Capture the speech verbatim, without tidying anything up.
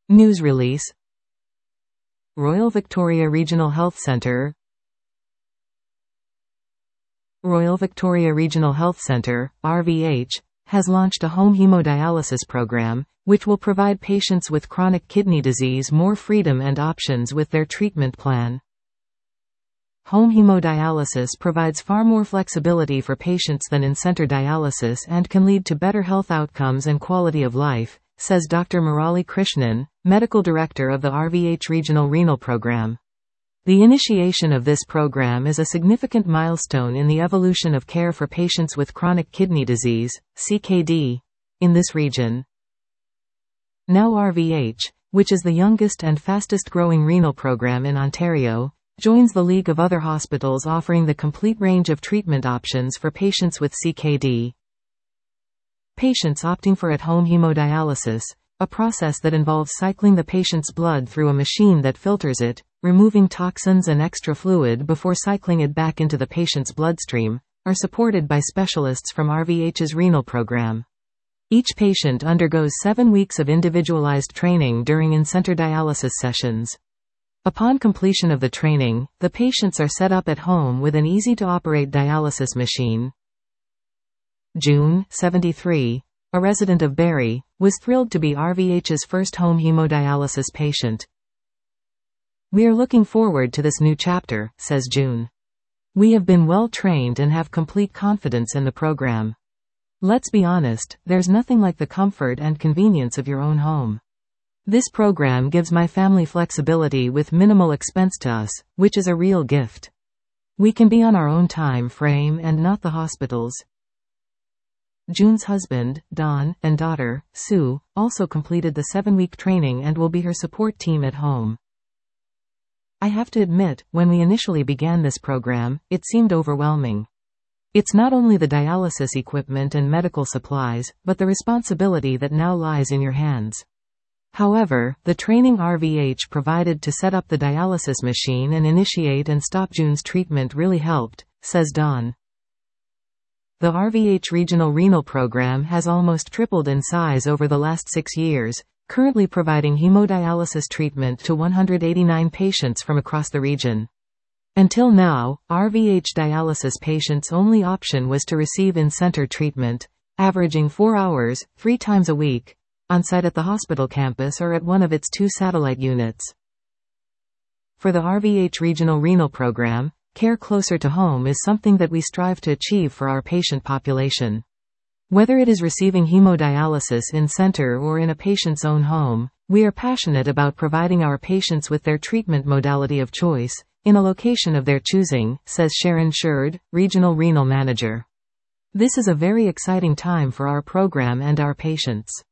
News release. Royal Victoria Regional Health Centre. Royal Victoria Regional Health Centre, R V H, has launched a home hemodialysis program, which will provide patients with chronic kidney disease more freedom and options with their treatment plan. Home hemodialysis provides far more flexibility for patients than in-center dialysis and can lead to better health outcomes and quality of life, says Doctor Murali Krishnan, Medical Director of the R V H Regional Renal Program. The initiation of this program is a significant milestone in the evolution of care for patients with chronic kidney disease, C K D, in this region. Now R V H, which is the youngest and fastest-growing renal program in Ontario, joins the league of other hospitals offering the complete range of treatment options for patients with C K D. Patients opting for at-home hemodialysis, a process that involves cycling the patient's blood through a machine that filters it, removing toxins and extra fluid before cycling it back into the patient's bloodstream, are supported by specialists from R V H's renal program. Each patient undergoes seven weeks of individualized training during in-center dialysis sessions. Upon completion of the training, the patients are set up at home with an easy-to-operate dialysis machine. June, seventy-three, a resident of Barrie, was thrilled to be R V H's first home hemodialysis patient. "We are looking forward to this new chapter," says June. "We have been well trained and have complete confidence in the program. Let's be honest, there's nothing like the comfort and convenience of your own home. This program gives my family flexibility with minimal expense to us, which is a real gift. We can be on our own time frame and not the hospital's." June's husband, Don, and daughter, Sue, also completed the seven-week training and will be her support team at home. "I have to admit, when we initially began this program, it seemed overwhelming. It's not only the dialysis equipment and medical supplies, but the responsibility that now lies in your hands. However, the training R V H provided to set up the dialysis machine and initiate and stop June's treatment really helped," says Don. The R V H Regional Renal Program has almost tripled in size over the last six years, currently providing hemodialysis treatment to one hundred eighty-nine patients from across the region. Until now, R V H dialysis patients' only option was to receive in-center treatment, averaging four hours, three times a week, on-site at the hospital campus or at one of its two satellite units. For the R V H Regional Renal Program, care closer to home is something that we strive to achieve for our patient population. Whether it is receiving hemodialysis in-center or in a patient's own home, we are passionate about providing our patients with their treatment modality of choice, in a location of their choosing, says Sharon Sherd, Regional Renal Manager. "This is a very exciting time for our program and our patients.